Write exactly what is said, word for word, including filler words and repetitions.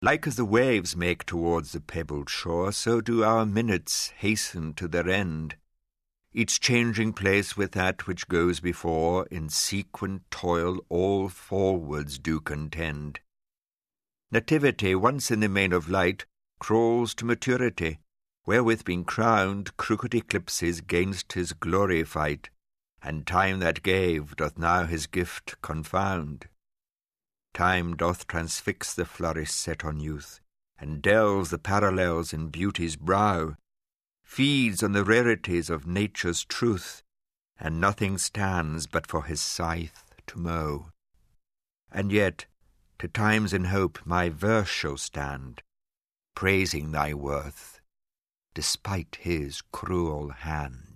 Like as the waves make towards the pebbled shore, so do our minutes hasten to their end, each changing place with that which goes before, in sequent toil all forwards do contend. Nativity, once in the main of light, crawls to maturity, wherewith being crowned, crooked eclipses gainst his glory fight, and time that gave doth now his gift confound. Time doth transfix the flourish set on youth, and delves the parallels in beauty's brow, feeds on the rarities of nature's truth, and nothing stands but for his scythe to mow. And yet, to times in hope my verse shall stand, praising thy worth, despite his cruel hand.